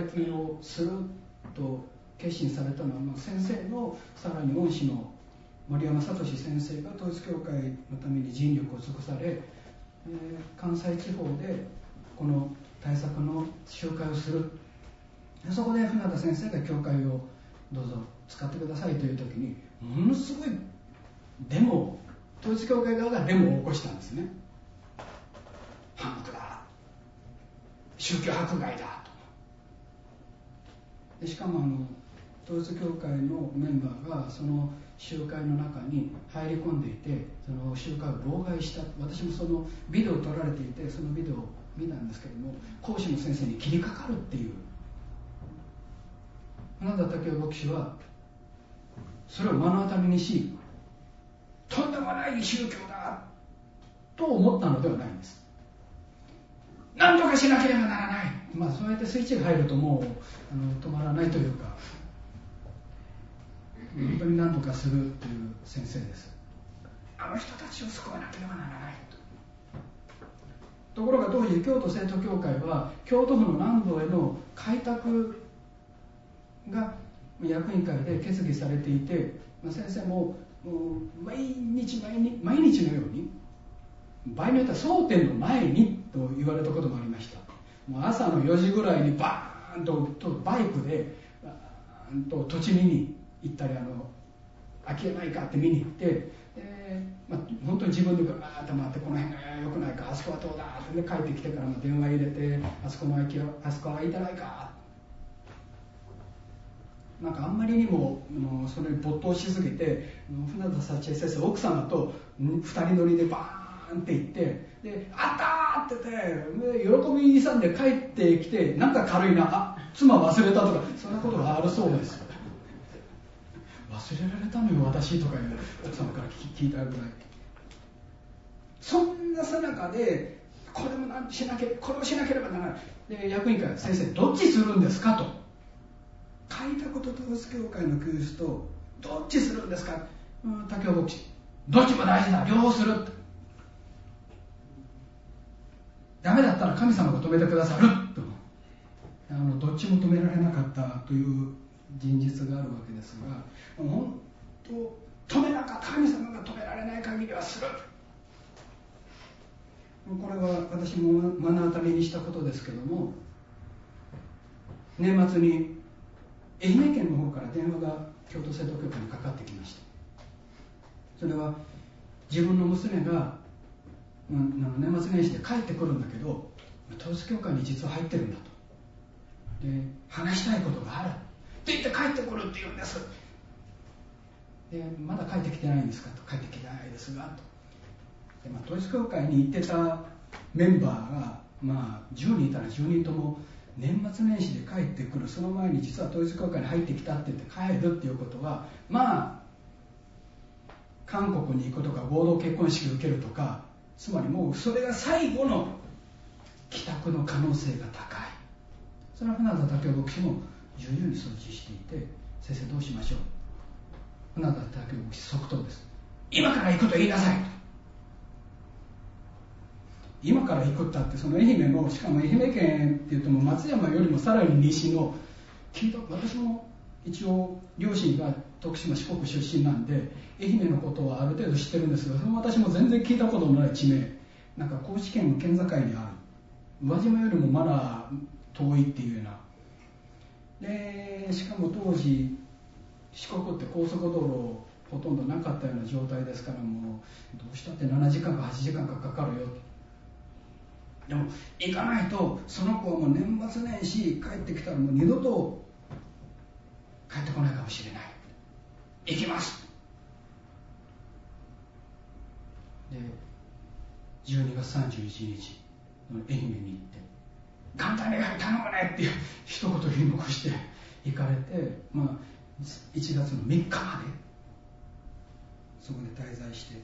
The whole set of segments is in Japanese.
きをすると決心されたのは、先生のさらに恩師の森山聡先生が統一教会のために尽力を尽くされ、関西地方でこの対策の集会をする。そこで船田先生が教会をどうぞ使ってくださいという時に、ものすごいデモ、統一教会側がデモを起こしたんですね。反復だ、宗教迫害だと。でしかも統一教会のメンバーがその集会の中に入り込んでいて、その集会を妨害した。私もそのビデオを撮られていて、そのビデオを見たんですけども、講師の先生に切りかかるっていう。船田武雄牧師はそれを目の当たりにし、とんでもない宗教だと思ったのではないんです。何とかしなければならない、そうやってスイッチが入るともう止まらないというか、本当に何とかするという先生です。あの人たちを救わなければならないところが、当時京都聖徒教会は京都府の南部への開拓が役員会で決議されていて、先生も毎日のように、場合によっては争点の前にと言われたこともありました。もう朝の4時ぐらいにバーンとバイクで土地見に行ったり、空き家ないかって見に行って、本当に自分でバーッと回って、この辺が良くないか、あそこはどうだって、帰ってきてからも電話入れて、あそこの空き家、あそこは空いてないか、あんまりにもそれに没頭しすぎて、船田幸恵先生奥様と2人乗りでバーンって行って、であったーって言って喜びに勇んで帰ってきて、なんか軽いな、妻忘れたとか、そんなことがあるそうです。忘れられたのよ私とかいう奥様から聞いたぐらい。そんなさなかで、これをしなければならない。で役員会、先生どっちするんですかと。開拓と統一教会の救出とどっちするんですか。武雄牧師、どっちも大事だ、両方する。ダメだったら神様が止めてくださると。どっちも止められなかったという現実があるわけですが、本当止めなかった、神様が止められない限りはする。これは私も目の当たりにしたことですけども、年末に愛媛県の方から電話が京都聖徒教会にかかってきました。それは自分の娘が年末年始で帰ってくるんだけど、統一教会に実は入ってるんだと。で話したいことがあるって言って帰ってくるって言うんです。でまだ帰ってきてないんですかと。帰ってきてないですがと。で、統一教会に行ってたメンバーが、10人いたら10人とも年末年始で帰ってくる。その前に実は統一教会に入ってきたって言って帰るっていうことは、韓国に行くとか合同結婚式を受けるとか、つまりもうそれが最後の帰宅の可能性が高い。それは船田武雄牧師も重々に承知していて、先生どうしましょう。船田武雄牧師即答です。今から行くと言いなさいと。今から行くったって、その愛媛の、しかも愛媛県っていうともう松山よりもさらに西の、私も一応両親が徳島四国出身なんで愛媛のことはある程度知ってるんですが、その私も全然聞いたことのない地名、高知県の県境にある、宇和島よりもまだ遠いっていうような。でしかも当時四国って高速道路ほとんどなかったような状態ですから、もうどうしたって7時間か8時間かかかるよ。でも行かないとその子はもう年末年始帰ってきたらもう二度と帰ってこないかもしれない。行きます。で12月31日愛媛に行って、元旦願い頼むねっていう一言言い残して行かれて、1月の3日までそこで滞在して、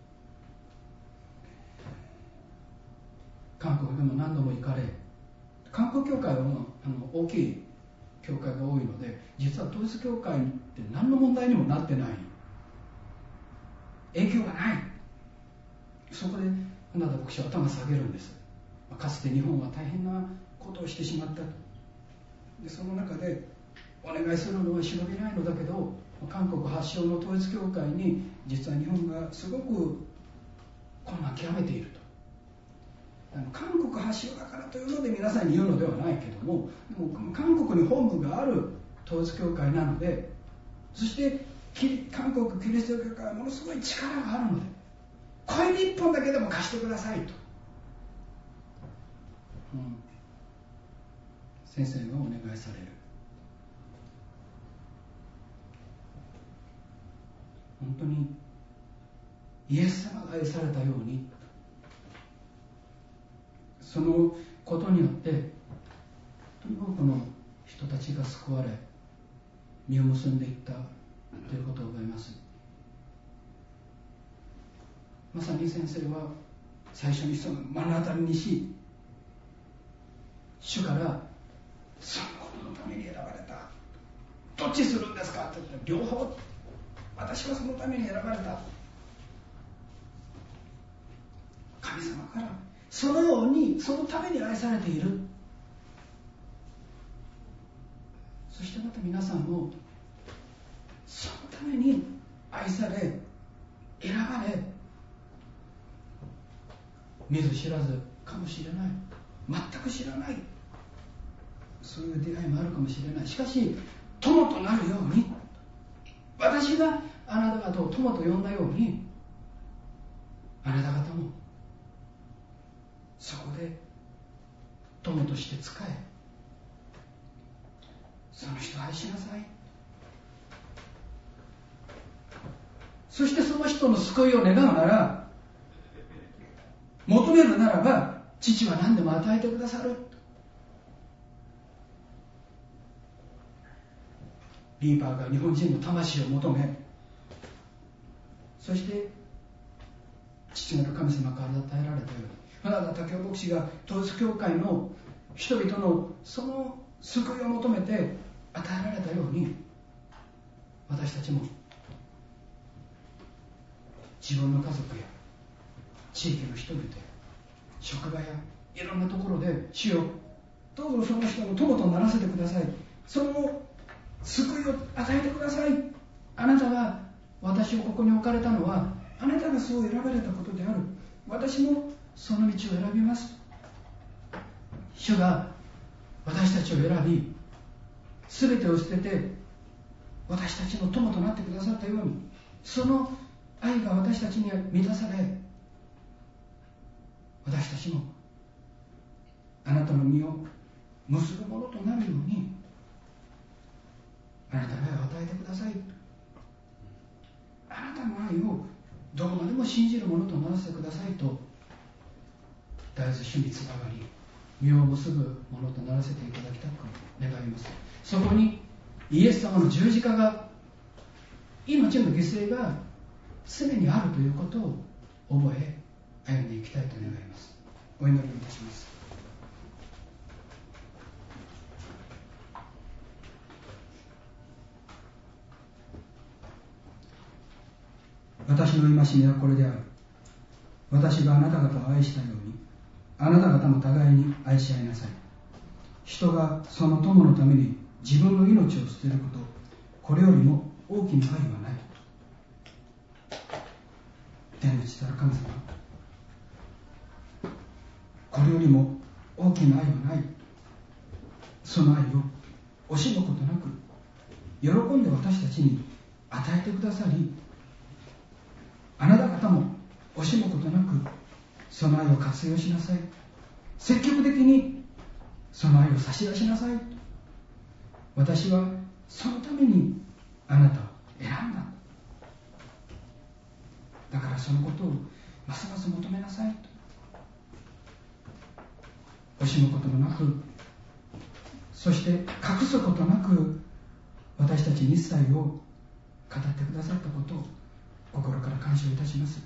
韓国でも何度も行かれ、韓国教会は大きい教会が多いので、実は統一教会って何の問題にもなってない、影響がない。そこで船田牧師は頭を下げるんです。かつて日本は大変なことをしてしまった。 でその中でお願いするのは忍びないのだけど、韓国発祥の統一教会に実は日本がすごく困難を極めていると。韓国発祥だからというので皆さんに言うのではないけども、でも韓国に本部がある統一教会なので、そして韓国キリスト教会はものすごい力があるので、小指一本だけでも貸してくださいと、先生がお願いされる。本当にイエス様が愛されたように、そのことによって多くの人たちが救われ実を結んでいったということを覚えます。まさに先生は最初にその目の当たりにし、主からそのことのために選ばれた、どっちするんですかって言ったら、両方、私はそのために選ばれた。神様からそのようにそのために愛されている。そしてまた皆さんもそのために愛され選ばれ、見ず知らずかもしれない、全く知らない、そういう出会いもあるかもしれない。しかし友となるように、私があなた方を友と呼んだように、あなた方もそこで友として仕え、その人を愛しなさい。そしてその人の救いを願うなら、求めるならば、父は何でも与えてくださる。リーバーが日本人の魂を求め、そして父なる神様から与えられたように、原田武雄牧師が統一教会の人々のその救いを求めて与えられたように、私たちも自分の家族や地域の人々や職場やいろんなところで、主よどうぞその人の友とならせてください、その救いを与えてください。あなたが私をここに置かれたのはあなたがそう選ばれたことである。私もその道を選びます。主が私たちを選び、全てを捨てて私たちの友となってくださったように、その愛が私たちに満たされ、私たちもあなたの実を結ぶものとなるように、あなたの愛を与えてください。あなたの愛をどこまでも信じるものとならせてくださいと、絶えず主につながり、実を結ぶものとならせていただきたく願います。そこにイエス様の十字架が、命の犠牲が常にあるということを覚え歩んでいきたいと願います。お祈りいたします。私の戒めはこれである。私があなた方を愛したように、あなた方も互いに愛し合いなさい。人がその友のために自分の命を捨てること、これよりも大きな愛はない。天の父なる神様、これよりも大きな愛はない。その愛を惜しむことなく、喜んで私たちに与えてくださり、あなた方も惜しむことなくその愛を活用しなさい。積極的にその愛を差し出しなさい。私はそのためにあなたを選んだ。だからそのことをますます求めなさいと。惜しむこともなく、そして隠すことなく、私たちに一切を語ってくださったことを心から感謝いたします。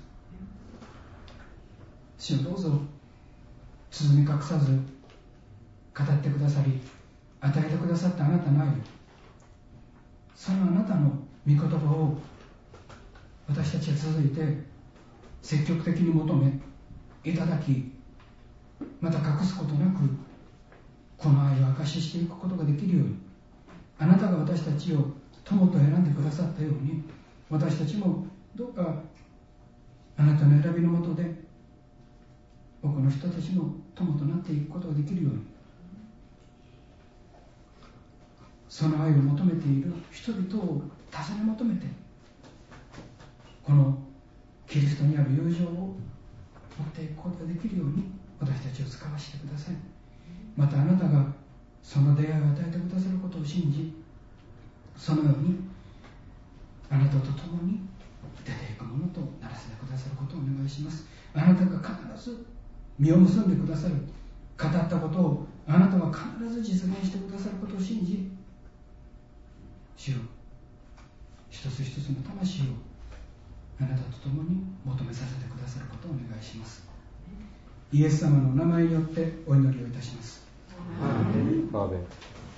主をどうぞ包み隠さず語ってくださり、与えてくださったあなたの愛を、そのあなたの御言葉を私たちは続いて積極的に求めいただき、また隠すことなくこの愛を明かしししていくことができるように、あなたが私たちを友と選んでくださったように、私たちもどうかあなたの選びのもとで多くの人たちの友となっていくことができるように、その愛を求めている人々を尋ね求めて、このキリストにある友情を持っていくことができるように私たちを使わせてください。またあなたがその出会いを与えてくださることを信じ、そのようにあなたと共に出ていくものとならせてくださることをお願いします。あなたが必ず実を結んでくださる、語ったことをあなたは必ず実現してくださることを信じ、主よ、一つ一つの魂をあなたと共に求めさせてくださることをお願いします。イエス様のお名前によってお祈りをいたします。 アーメン。